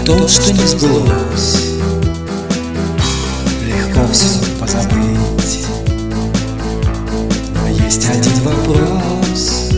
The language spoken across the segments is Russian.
том, что не сбылось. Легко все позабыть, но есть один вопрос.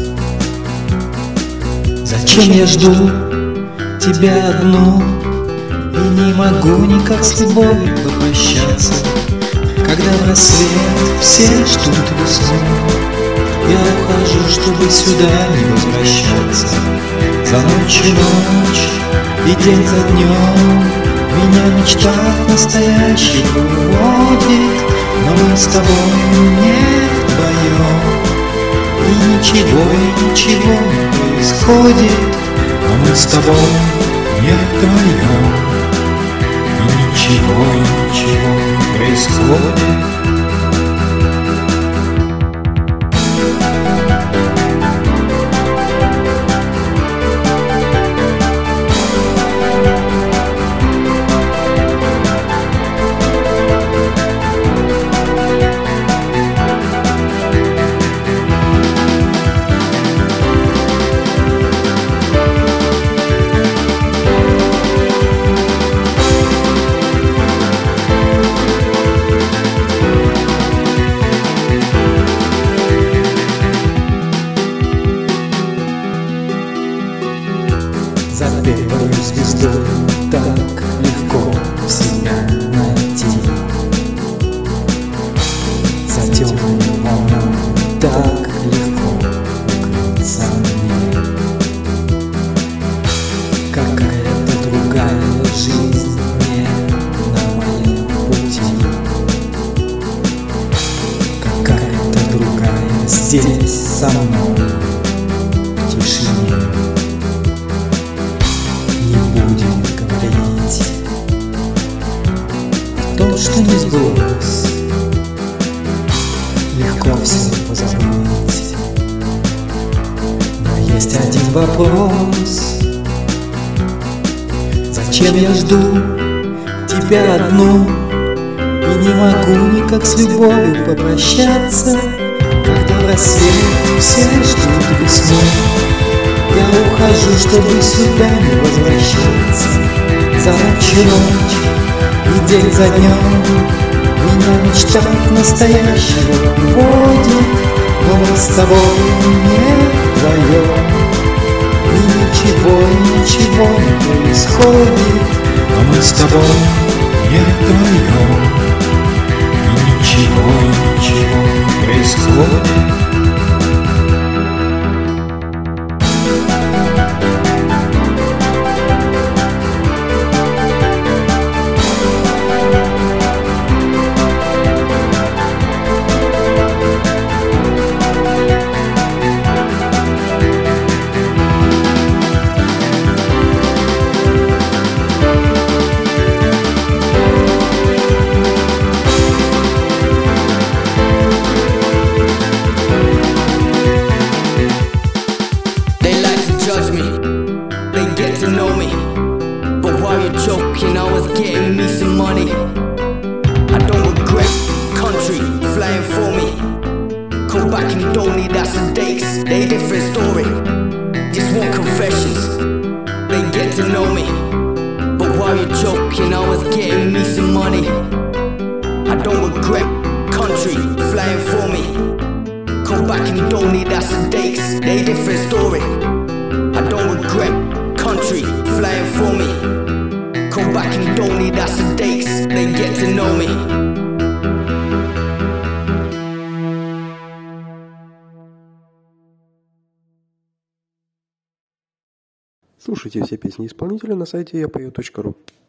Зачем я жду тебя одну и не могу никак с любовью попрощаться, когда в рассвет все ждут весну? Я ухожу, чтобы сюда не возвращаться. За ночью ночь и день за днем меня мечта настоящих уводит, но мы с тобой не вдвоем, и ничего не происходит. Но мы с тобой не вдвоем, и ничего не происходит. За первую звезду так легко себя найти, за темную волну так легко укрыться мне. Какая-то другая жизнь не на моем пути, какая-то другая здесь со мной в тишине. То, что не сбылось, легко все позабыть, но есть один вопрос. Зачем я жду тебя одну и не могу никак с любовью попрощаться, когда в рассвет все ждут весну? Я ухожу, чтобы сюда не возвращаться. За ночь и ночь и день за днем меня мечта настоящего водит, но мы с тобой не вдвоем, и ничего не происходит. Но мы с тобой не вдвоем, и ничего не происходит. They get to know me, but while you're joking, I was getting me some money. I don't regret country flying for me. Come back and don't need that some dates. They different story. Just want confessions. They get to know me, but while you're joking, I was getting me some money. I don't regret country flying for me. Come back and don't need that some dates. They different story. I don't regret country flying for me. Come back and don't need that some dates. They get to know me. Слушайте все песни исполнителя на сайте yapoe.ru.